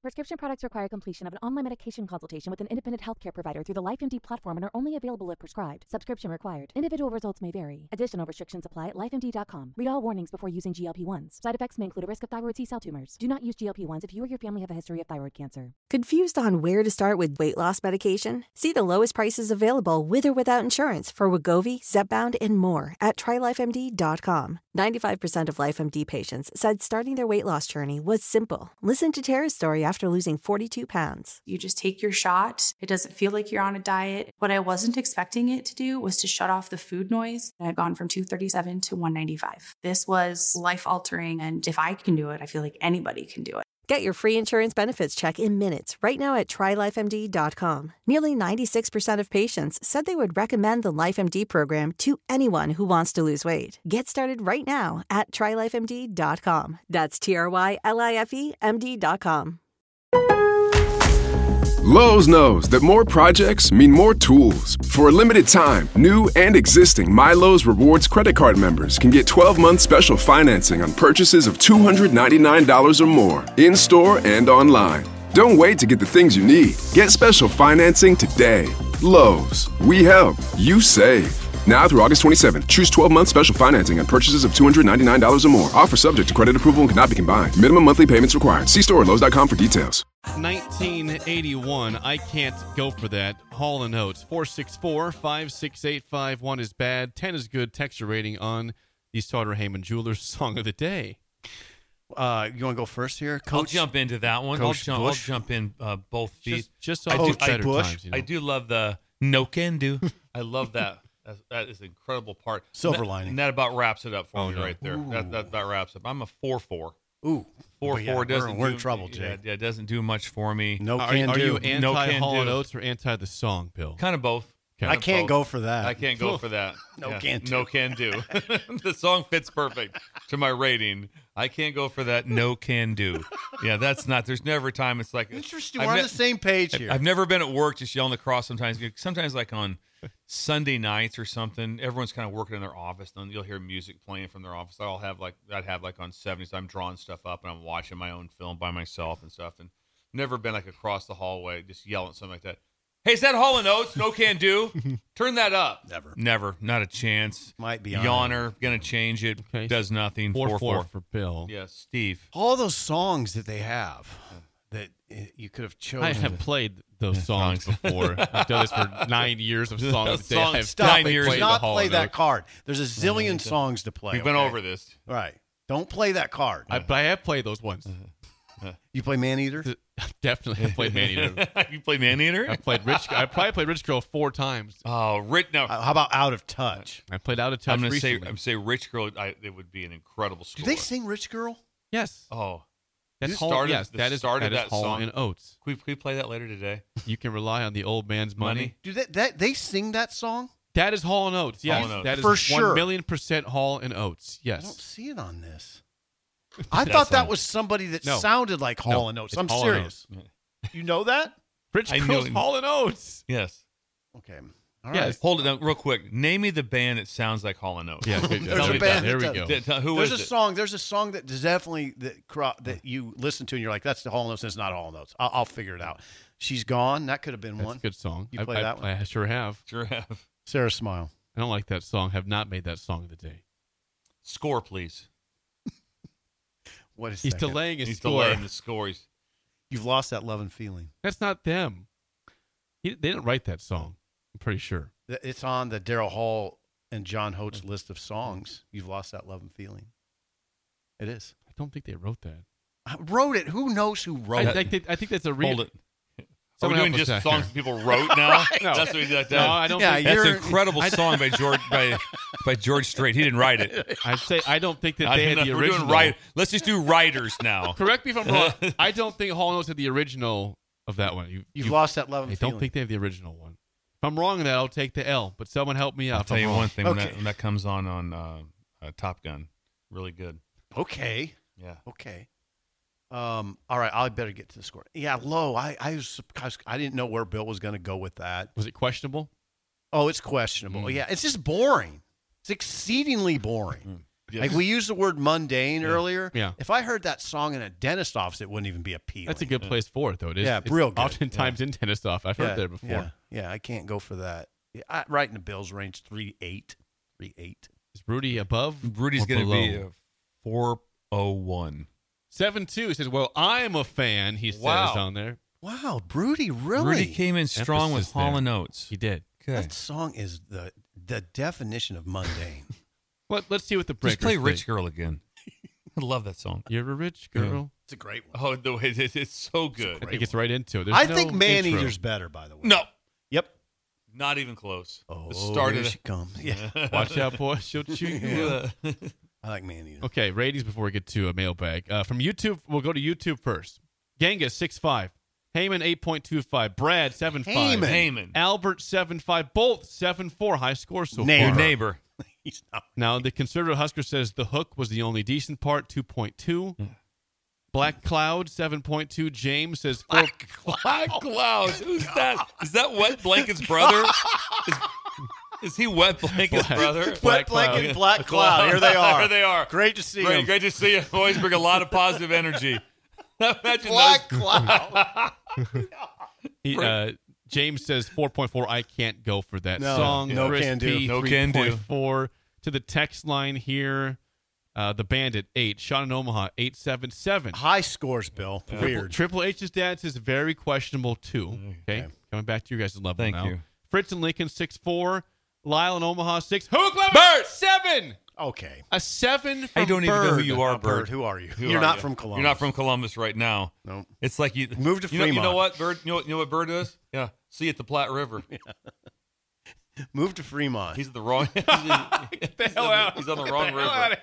Prescription products require completion of an online medication consultation with an independent healthcare provider through the LifeMD platform and are only available if prescribed. Subscription required. Individual results may vary. Additional restrictions apply at lifemd.com. Read all warnings before using GLP-1s. Side effects may include a risk of thyroid C-cell tumors. Do not use GLP-1s if you or your family have a history of thyroid cancer. Confused on where to start with weight loss medication? See the lowest prices available with or without insurance for Wegovy, Zepbound, and more at TryLifeMD.com. 95% of LifeMD patients said starting their weight loss journey was simple. Listen to Tara's story after losing 42 pounds. You just take your shot. It doesn't feel like you're on a diet. What I wasn't expecting it to do was to shut off the food noise. I've gone from 237 to 195. This was life-altering, and if I can do it, I feel like anybody can do it. Get your free insurance benefits check in minutes right now at TryLifeMD.com. Nearly 96% of patients said they would recommend the LifeMD program to anyone who wants to lose weight. Get started right now at TryLifeMD.com. That's TryLifeMD.com. Lowe's knows that more projects mean more tools. For a limited time, new and existing MyLowe's Rewards credit card members can get 12-month special financing on purchases of $299 or more, in-store and online. Don't wait to get the things you need. Get special financing today. Lowe's. We help. You save. Now through August 27th, choose 12-month special financing on purchases of $299 or more. Offer subject to credit approval and cannot be combined. Minimum monthly payments required. See store at Lowe's.com for details. 1981, I Can't Go For That. Hall & Oates. 464-56851 1 is bad. 10 is good. Texture rating on the Starter Heyman Jewelers Song of the Day. You want to go first here, Coach? I'll jump into that one. Coach I'll jump in both feet. Just I off do- better Bush. times, you know. I do love the no can do. I love that. That is an incredible part. Silver And lining. And that about wraps it up for me no. right there. That about wraps up. I'm a 4-4. Ooh. 4-4 doesn't we're do, in trouble, Jay. Yeah, it doesn't do much for me. No Are can you do. No anti can Hall & do. Oates or anti the song, Bill? Kind of both. Okay. I can't go for that. I can't go for that. No can do. No can do. The song fits perfect to my rating. I can't go for that. No can do. Yeah, that's not. There's never a time it's like. Interesting. I've We're on ne- the same page here. I've never been at work just yelling across sometimes. Sometimes like on Sunday nights or something, everyone's kind of working in their office, and you'll hear music playing from their office. I'd have like on 70s. I'm drawing stuff up and I'm watching my own film by myself and stuff, and never been like across the hallway just yelling something like that. Hey, is that Hall & Oates? No can do. Turn that up. Never. Not a chance. Might be on Yawner. Gonna change it. Okay. Does nothing. 4-4 for Bill. Yes, Steve. all those songs that they have that you could have chosen. I have played those songs before. I've done this for 9 years of songs a day. Songs- I've Stop 9 it. years Do of not Hall play & that Oates. card. There's a zillion songs to play. We've been okay? over this. Right. Don't play that card. I have played those ones. You play Maneater? Definitely have played Maneater. You play Maneater? I probably played Rich Girl 4 times. Oh, Rich. No, How about Out of Touch? I played Out of Touch I'm gonna say recently. Rich Girl. It would be an incredible score. Do they sing Rich Girl? Yes. Oh, That's You Hall, started- yes, the that is start of that is that Hall song. and Oates. Can we play that later today? You can rely on the old man's money. Do they sing that song? That is Hall and Oates. Yes, Hall and Oates. that is For sure. 1,000,000% Hall and Oates. I don't Yes. see it on this. I thought that was somebody that No. sounded like Hall and Oates. it's I'm Hall and serious. You know that? Rich I knew Girl's it. Hall and Oates. Yes. Okay. All right. Yes. Hold it down real quick. Name me the band that sounds like Hall & Oates. Yeah, good. There's Tell a me band that. There we that go. does. Who There's is a it? song. There's a song that is definitely that you listen to and you're like, that's the Hall and Oates. And it's not Hall and Oates. I'll figure it out. She's Gone. That could have been That's one. a good song. You play that one? I sure have. Sure have. Sarah Smile. I don't like that song. Have not made that song of the day. Score, please. What is He's that? delaying his He's score. delaying the scores. You've lost that love and feeling. That's not them. They didn't write that song. I'm pretty sure. It's on the Daryl Hall and John Holt's list of songs. You've lost that love and feeling. It is. I don't think they wrote that. I wrote it. Who knows who wrote it? I think that's a real. Hold it. Are Someone we doing help us just out songs here. people wrote now? No. That's what we did like No, that. I don't Yeah, think That's an you're- incredible song by George Strait. He didn't write it. I'd say I don't think that I they don't had know. the We're original. doing right. Let's just do writers now. Correct me if I'm wrong. I don't think Hall & Oates had the original of that one. You've lost that love I and feeling. don't think they have the original one. If I'm wrong in that, I'll take the L. But someone help me out. I'll if tell I'm you wrong. one thing. Okay. When that comes on Top Gun, really good. Okay. Yeah. Okay. All right. I better get to the score. Yeah, low. I didn't know where Bill was going to go with that. Was it questionable? Oh, it's questionable. Yeah, it's just boring. It's exceedingly boring. Like we used the word mundane earlier. Yeah. If I heard that song in a dentist office, it wouldn't even be appealing. That's a good place for it, though. It is. Yeah, it's real good. Oftentimes in dentist off. I've heard there before. Yeah, I can't go for that. Right in the Bills range, 3.8. 3.8. Is Rudy above? Rudy's going to be a 401. 7-2 says, well, I'm a fan, he says on there. Wow, Rudy, really? Rudy came in strong Emphasis with Hall there. & Oates. He did. Okay. That song is the definition of mundane. Let's see what the breakers Just play think. Rich Girl again. I love that song. You're a rich girl. It's a great one. Oh, the way it's so good. It gets right into it. There's I no think Man intro. Eater's better, by the way. No, Yep. not even close. Oh, The start here of she comes. Yeah. Watch out, boy. She'll chew you up. I like Man Eater. Okay, ratings before we get to a mailbag. From YouTube, we'll go to YouTube first. Genghis, 6.5. Heyman, 8.25. Brad, 7.5. Heyman. Albert, 7.5. Both 7.4. High score so Neighbor. far. Neighbor. He's not. Now, the conservative Husker says the hook was the only decent part, 2.2. Black Cloud, 7.2. James says 4. Black Cloud. Who's that? Is that Wet Blanket's brother? Is he Wet Blanket's brother? Wet Blanket, Black Cloud. Here they are. Here they are. Great to see them. Great to see you. Always bring a lot of positive energy. Imagine Black those- Cloud. James says 4.4. I can't go for that No, song. no Chris can do. P, No can do. 3.4. To the text line here, the Bandit, 8. Sean in Omaha, 8.77. High scores, Bill. Weird. Triple H's dad says very questionable, too. Okay. Coming back to you guys' level Thank now. you. Fritz and Lincoln, 6.4. Lyle in Omaha, 6. Hook Bird! 7. Okay. A 7 from I don't even know who Bird. you are, Now, Bird, Bird. who are you? Who You're are not you? from Columbus. You're not from Columbus right now. No. It's like you Move to You know Fremont. what, Bird? You know what Bird does? Yeah. See you at the Platte River. Move to Fremont. He's the wrong. Get the hell out. He's on the Get wrong hell river. out of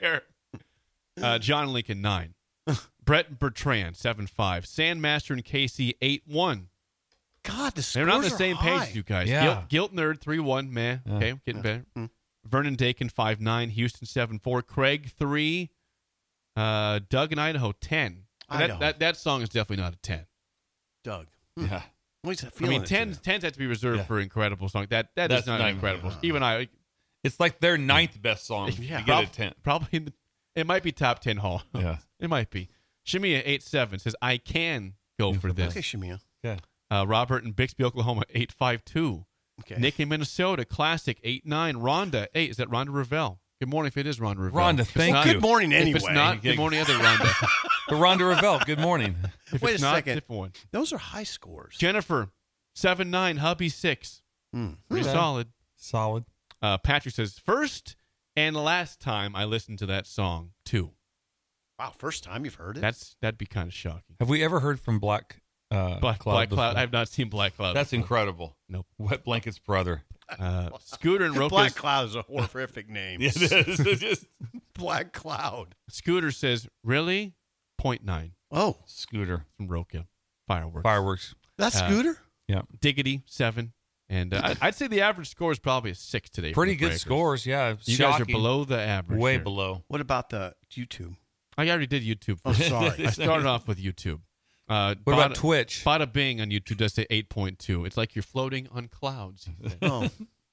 here. John Lincoln, 9. Brett Bertrand, 7.5. Sandmaster and Casey, 8.1. God, the scores They're not on the are same high. page as you guys. Yeah. Guilt Nerd, 3.1. Man, okay, getting better. Vernon Dakin, 5.9. Houston, 7.4. Craig, 3. Doug in Idaho, 10. Idaho. That song is definitely not a 10. Doug. Yeah. What's that I feeling? mean, 10s have to be reserved Yeah. for incredible songs. That is That's not not an incredible. Even I, It's like their ninth best song. yeah, You get a 10. probably it might be top 10 Hall. Yeah. It might be. Shemia 8.7 says I can go for this. Okay, Shemia. Yeah. Robert in Bixby, Oklahoma 8.52. Okay. Nick in Minnesota Classic 8.9. Rhonda 8. Is that Rhonda Ravel? Good morning if it is Rhonda Ravel. Rhonda, If it's thank not- you. Good morning, If anyway. it's not, good morning, other Rhonda. The Rhonda Ravel. Good morning. If Wait it's a not, second. different one. Those are high scores. Jennifer 7.9. Hubby 6. Pretty Okay. solid. Solid. Patrick says first and last time I listened to that song too. Wow, first time you've heard it? That'd be kind of shocking. Have we ever heard from Black Black Cloud? Cloud. before? I've not seen Black Cloud. That's before. incredible. Nope. Wet Blanket's brother. Scooter and Rokas. Black Cloud is a horrific name. It is. It's just Black Cloud. Scooter says really 0.9 Oh, Scooter. from Roka. Fireworks. Fireworks. that's Scooter? Yeah. Diggity 7. And I'd say the average score is probably a 6 today. for Pretty the good Breakers. scores. Yeah. You guys are Shocking. below the average. Way here. below. What about the YouTube? I already did YouTube. Oh, first. sorry. I started off with YouTube. What about Twitch? Bada Bing on YouTube does say 8.2. It's like you're floating on clouds. Oh,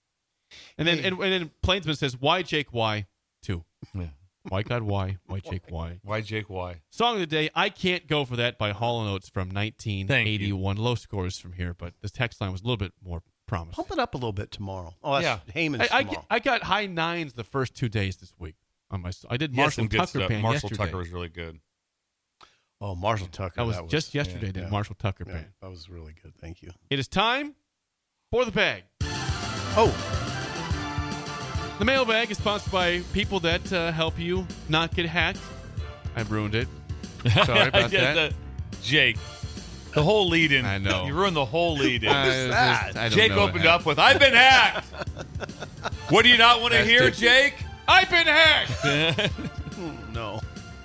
And then Plainsman says, why Jake, why? 2. Yeah. Why God, why? Why Jake, why? Why Jake? Why? Song of the day, I Can't Go For That by Hall & Oates from 1981. Low scores from here, but this text line was a little bit more promising. pump it up a little bit tomorrow. Oh, that's Yeah. Heyman's tomorrow. I got high 9s the first 2 days this week. On my, I did He has Marshall some good Tucker stuff. Band Marshall yesterday. Tucker was really good. Oh, Marshall Tucker. That was just yesterday. yeah, Did Marshall Tucker yeah, Band. that was really good. Thank you. It is time for the bag. Oh, The mailbag is sponsored by people that help you not get hacked. I've ruined it. Sorry about Yeah, that. Jake. The whole lead in. I know. You ruined the whole lead in. that? I don't Jake know what opened happened. up with, I've been hacked. What do you not want to That's hear, it. Jake? I've been hacked. no.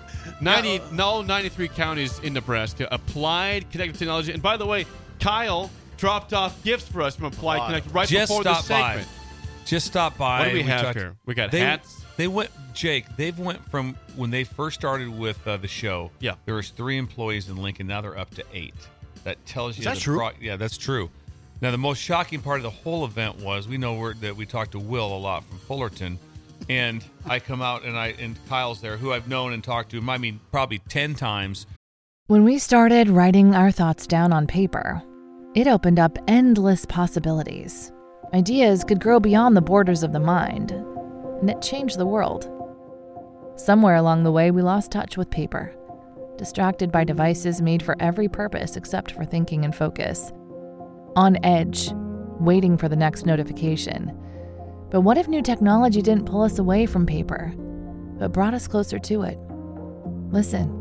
93 counties in Nebraska applied Connected Technology. And by the way, Kyle dropped off gifts for us from Applied Wow. Connected right Just before the stop by. segment. Just stop by. What do we have talked- here? We got they, hats. They went, Jake. They've went from when they first started with the show. Yeah. there was 3 employees in Lincoln. Now they're up to 8. That tells you Is that the true? yeah, that's true. Now the most shocking part of the whole event was we know that we talked to Will a lot from Fullerton. And I come out and Kyle's there, who I've known and talked to, I mean, probably 10 times. When we started writing our thoughts down on paper, it opened up endless possibilities. Ideas could grow beyond the borders of the mind, and it changed the world. Somewhere along the way, we lost touch with paper, distracted by devices made for every purpose except for thinking and focus. On edge, waiting for the next notification. But what if new technology didn't pull us away from paper, but brought us closer to it? Listen.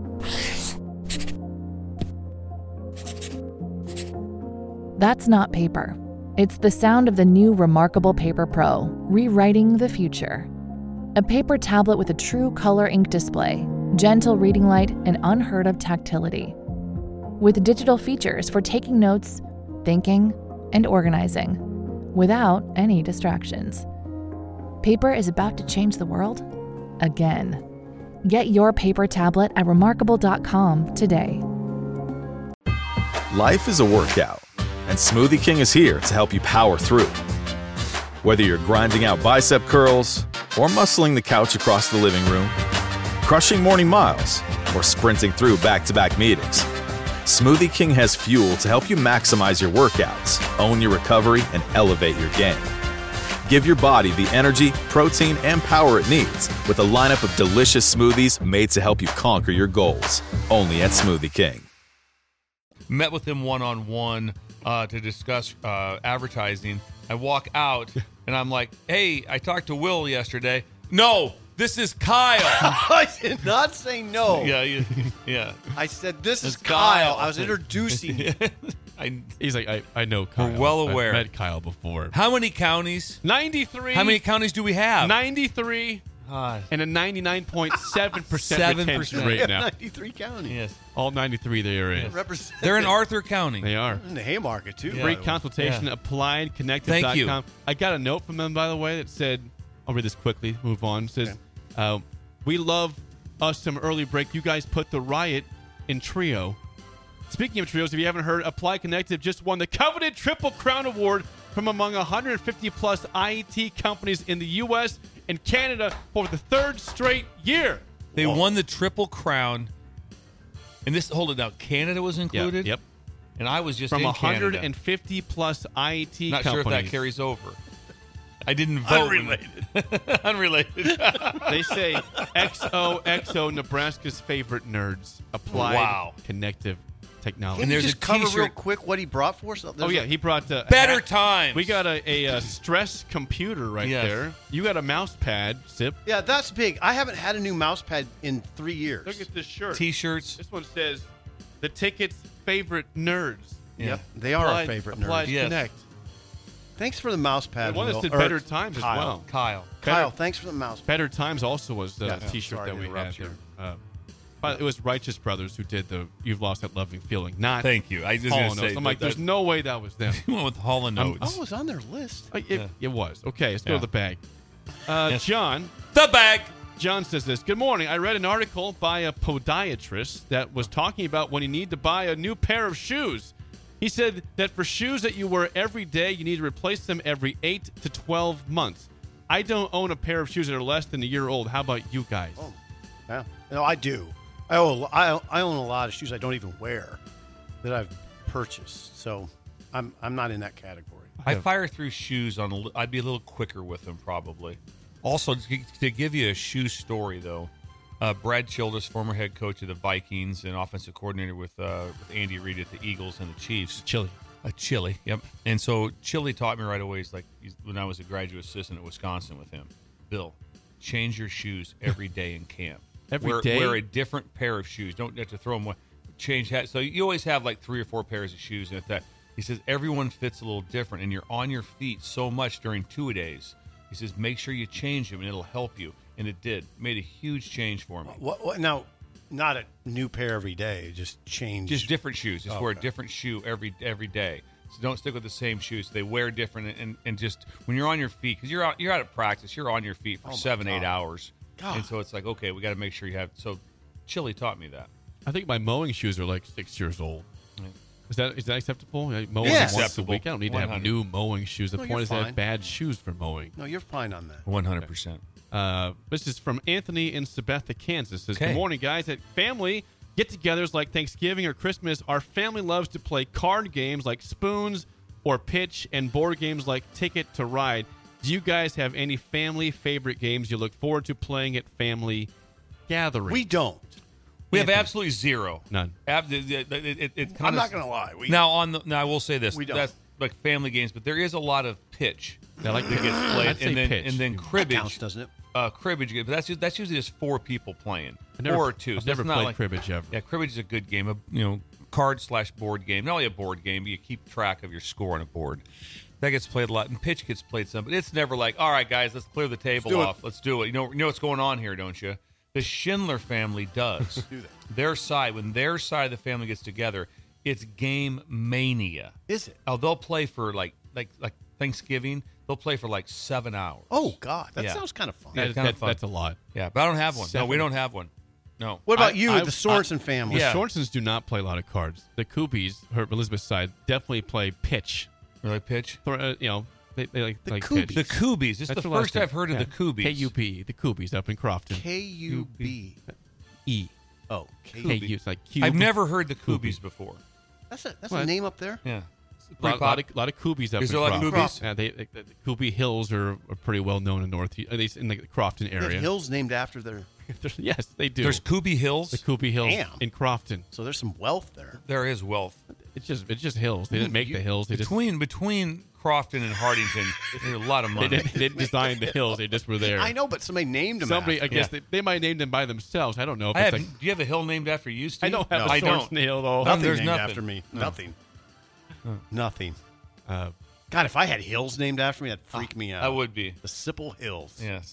That's not paper. It's the sound of the new Remarkable Paper Pro, rewriting the future. A paper tablet with a true color ink display, gentle reading light, and unheard of tactility. With digital features for taking notes, thinking, and organizing, without any distractions. Paper is about to change the world again. Get your paper tablet at remarkable.com today. Life is a workout, and Smoothie King is here to help you power through. Whether you're grinding out bicep curls or muscling the couch across the living room, crushing morning miles, or sprinting through back-to-back meetings, Smoothie King has fuel to help you maximize your workouts, own your recovery, and elevate your game. Give your body the energy, protein, and power it needs with a lineup of delicious smoothies made to help you conquer your goals. Only at Smoothie King. Met with him one-on-one to discuss advertising. I walk out, and I'm like, hey, I talked to Will yesterday. No, this is Kyle. I did not say no. Yeah. I said, this is It's Kyle. Kyle. I was introducing you. He's like, I know Kyle. We're well aware. I've met Kyle before. How many counties? 93. How many counties do we have? 93. And a 99.7% retention rate now. 93 counties. Yes. All 93 they are in. They're in Arthur County. They are. In the Haymarket, too. Yeah. Free by the way. consultation, Yeah. appliedconnective.com. Thank you. I got a note from them, by the way, that said, I'll read this quickly, move on. It says, we love us some early break. You guys put the riot in Trio. Speaking of trios, if you haven't heard, Applied Connective just won the coveted Triple Crown Award from among 150-plus IET companies in the U.S. and Canada for the third straight year. They won the Triple Crown. And this, hold it now, Canada was included? Yep. And I was just From in Canada. 150-plus IET Not companies. sure if that carries over. I didn't vote. Unrelated. They say XOXO, Nebraska's favorite nerds. Applied Wow. Connective Technology. Can And you there's just a cover real t-shirt. quick what he brought for us? Oh, yeah, he brought Better times. We got a stress computer right Yes. there. You got a mouse pad, Sip. Yeah, that's big. I haven't had a new mouse pad in 3 years. Look at this shirt. T-shirts. This one says, the ticket's favorite nerds. Yep, they are our favorite nerds. Applied Yes. Connect. Thanks for the mouse pad. The one that Will. said Or Better Times as Kyle. well. Kyle. Kyle, Better, thanks for the mouse pad. Better Times also was the Yeah, T-shirt sorry that to we had interrupt there. you. But it was Righteous Brothers who did the You've Lost That Loving Feeling, not Thank you. I was Hall going & to say. Oates. I'm like, there's no way that was them. You went with Hall & Oates. Oh, it was on their list. It was. Okay, let's go Yeah. to the bag. John. The bag. John says this. Good morning. I read an article by a podiatrist that was talking about when you need to buy a new pair of shoes. He said that for shoes that you wear every day, you need to replace them every 8 to 12 months. I don't own a pair of shoes that are less than a year old. How about you guys? Oh, yeah. No, I do. I own a lot of shoes I don't even wear that I've purchased. So I'm not in that category. I fire through shoes I'd be a little quicker with them probably. Also, to give you a shoe story though, Brad Childress, former head coach of the Vikings and offensive coordinator with Andy Reid at the Eagles and the Chiefs. Chili, yep. And so Chili taught me right away. When I was a graduate assistant at Wisconsin with him, Bill, change your shoes every day in camp. Every day? Wear a different pair of shoes. Don't have to throw them away. Change hat. So you always have like 3 or 4 pairs of shoes. And at that, he says everyone fits a little different, and you're on your feet so much during 2-a-days. He says make sure you change them, and it'll help you. And it did. Made a huge change for me. What now? Not a new pair every day. Just change. Just different shoes. Just wear a different shoe every day. So don't stick with the same shoes. They wear different, and just when you're on your feet, because you're out of practice, you're on your feet for 7-8 hours. God. And so it's like, okay, we got to make sure you have. So Chili taught me that. I think my mowing shoes are like 6 years old. Is that acceptable? Mowing Yes. once a week. I don't need to have 100. new mowing shoes. The No, point you're is to have fine. bad shoes for mowing. No, you're fine on that. 100%. This is from Anthony in Sabetha, Kansas. Says, Okay. Good morning, guys. At family get-togethers like Thanksgiving or Christmas, our family loves to play card games like Spoons or Pitch and board games like Ticket to Ride. Do you guys have any family favorite games you look forward to playing at family gatherings? We don't. We have absolutely zero. None. I'm not going to lie. Now I will say this. We don't. That's like family games, but there is a lot of pitch I like that gets played, I'd say pitch. and then That cribbage. counts, doesn't it? Cribbage, but that's usually just 4 people playing, I've never- 4 or 2. I've So never it's not played like, cribbage ever. Yeah, cribbage is a good game. Card/board game. Not only a board game, but you keep track of your score on a board. That gets played a lot, and pitch gets played some. But it's never like, all right, guys, let's clear the table do it. off. Let's do it. You know what's going on here, don't you? The Schindler family does. Do that. When their side of the family gets together, it's game mania. Is it? Oh, they'll play for like Thanksgiving. They'll play for like 7 hours. Oh, God. That Yeah. sounds kind of fun. Yeah. kinda fun. That's a lot. Yeah, but I don't have one. No, 7. we don't have one. No. What about you, I- the Sorensen family? The Yeah. Sorensens do not play a lot of cards. The Koobies, her Elizabeth's side, definitely play pitch. Really pitch? They like The like Koobies. pitch. The Koobies. This is That's the what I first said. I've heard of Yeah. the Koobies. KUB, the Koobies up in Crofton. KUB. E. Oh, KU. It's like cube. I've never heard the Koobies. Koobies before. That's a What? name up there? Yeah. A lot of Koobies up Is in there a lot of Crofton. Koobies? Yeah, the Koobie Hills are pretty well known in North, at least in the Crofton They have area. hills named after their. Yes, they do. There's Koobie Hills. the Koobie Hills Damn. in Crofton. So there's some wealth there. There is wealth. It's just hills. They didn't make the hills. They Between Crofton and Hardington, there's a lot of they money. didn't design the hills. They just were there. I know, but somebody named them. Somebody, I after. guess Yeah. they might name them by themselves. I don't know. If I it's have, like, do you have a hill named after you, Steve? I don't have No, a I don't. Sorensen Hill though. Nothing There's named nothing. after me. No. Nothing. Nothing. Uh, God, if I had hills named after me, that'd freak me out. That would be. The Sipple Hills. Yes.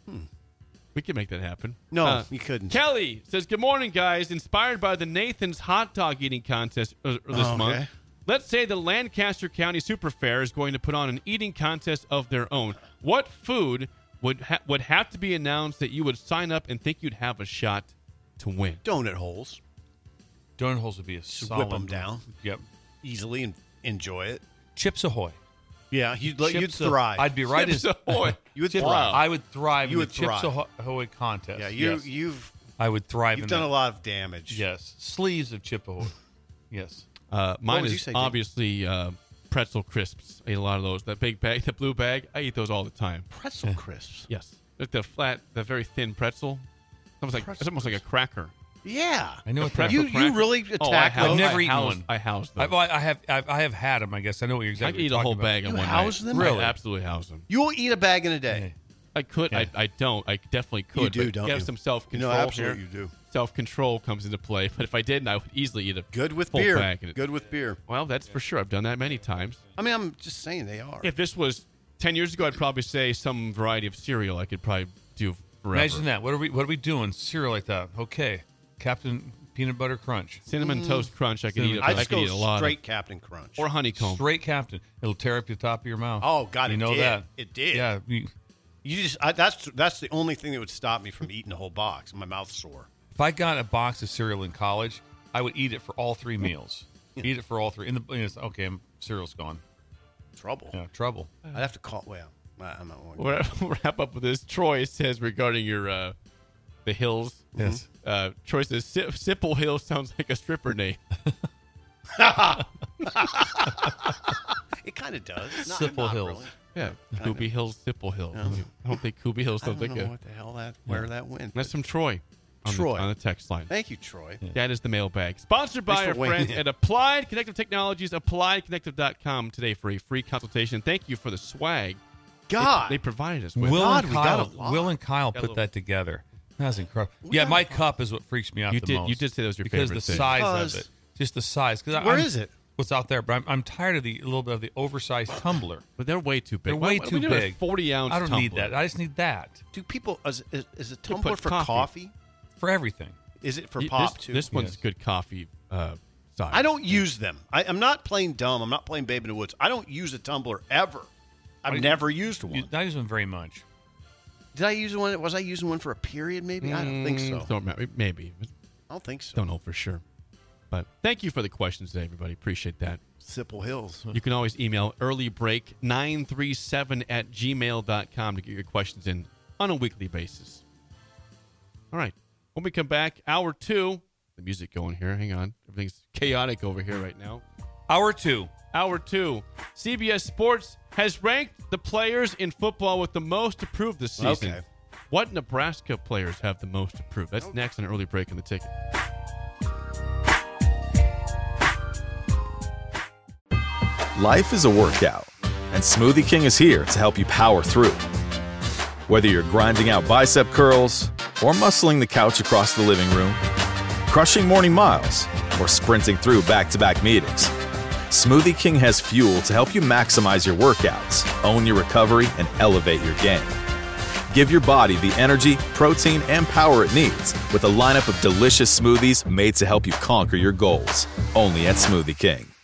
we can make that happen. No, you couldn't. Kelly says, "Good morning, guys. Inspired by the Nathan's hot dog eating contest this Okay. month. Let's say the Lancaster County Super Fair is going to put on an eating contest of their own. What food would have to be announced that you would sign up and think you'd have a shot to win?" Donut holes. Donut holes would be a Just solid whip them down Yep. easily and enjoy it. Chips Ahoy. Yeah, you'd Chips thrive. I'd be right Chips as Ahoy. You would Chips- thrive. I would thrive You in would the Chips thrive. Ahoy contest. Yeah, yes. you've I would thrive in done that. a lot of damage. Yes. Sleeves of Chip Ahoy. Yes. Mine would you is say, Jake? obviously pretzel crisps. I eat a lot of those. That big bag, the blue bag, I eat those all the time. Pretzel crisps. Yes, the very thin pretzel. It's almost like a cracker. Yeah. I know what pretzel that. You cracker. really Oh, attack I've those? never eaten house, one. I house them. I have had them. I guess I know what you're I exactly. could eat a whole bag in You one house night. them? Really? I absolutely house them. You will eat a bag in a day. I could. Yeah. I don't. I definitely could. You do, but don't you have you? some self-control absolutely here. you do. Self-control comes into play. But if I didn't, I would easily eat a Good with full beer. bag. Good with beer. Well, that's for sure. I've done that many times. I mean, I'm just saying they are. If this was 10 years ago, I'd probably say some variety of cereal I could probably do forever. Imagine that. What are we doing? Cereal like that. Okay. Captain Peanut Butter Crunch. Cinnamon Toast Crunch, I could eat. I I just could go eat a lot. straight Captain Crunch. Or honeycomb. Straight Captain. It'll tear up the top of your mouth. Oh, God, you it know did. that. It did. Yeah. You just that's the only thing that would stop me from eating a whole box. My mouth's sore. If I got a box of cereal in college, I would eat it for all 3 meals. Eat it for all 3. Okay, cereal's gone. Trouble. Yeah, trouble. I'd have to call. Well, I'm not. We'll wrap up with this. Troy says regarding your the hills. Yes. Troy says Sipple Hill sounds like a stripper name. It kind of does. Sipple not Hills. really. Yeah, Koobie Hills, Sipple Hill. I don't think Koobie Hills I sounds don't like know a. what the hell where that went. That's from Troy. Troy. On the text line. Thank you, Troy. That is the mailbag. Sponsored by Thanks our for weighing friends in. at Applied Connective Technologies, appliedconnective.com today for a free consultation. Thank you for the swag God, they provided us with. Will God, and we got Kyle, a lot. Will and Kyle Got a put little- that together. That's incredible. We Yeah, got my a- cup is what freaks me out You the did- most. you did say that was your because favorite the thing. size Because- of it, just the size. Where is it? What's out there? But I'm tired of a little bit of the oversized tumbler. But they're way too big. They're way Why too we do a big. 40-ounce I don't need tumbler? that. I just need that do people is a put tumbler for coffee. coffee? for everything. Is it for You- pop this, too? This one's Yes. good coffee size. I don't use them. I'm not playing dumb. I'm not playing Babe in the Woods. I don't use a tumbler ever. I've never used one. I use them very much. Did I use one? Was I using one for a period? Maybe I don't think so. Maybe. I don't think so. Don't know for sure. But thank you for the questions today, everybody. Appreciate that. Sipple Hills. You can always email earlybreak937@gmail.com to get your questions in on a weekly basis. All right. When we come back, hour 2, the music going here. Hang on. Everything's chaotic over here right now. Hour 2. CBS Sports has ranked the players in football with the most approved this season. Okay. What Nebraska players have the most approved? That's next on Early Break in the Ticket. Life is a workout, and Smoothie King is here to help you power through. Whether you're grinding out bicep curls or muscling the couch across the living room, crushing morning miles, or sprinting through back-to-back meetings, Smoothie King has fuel to help you maximize your workouts, own your recovery, and elevate your game. Give your body the energy, protein, and power it needs with a lineup of delicious smoothies made to help you conquer your goals. Only at Smoothie King.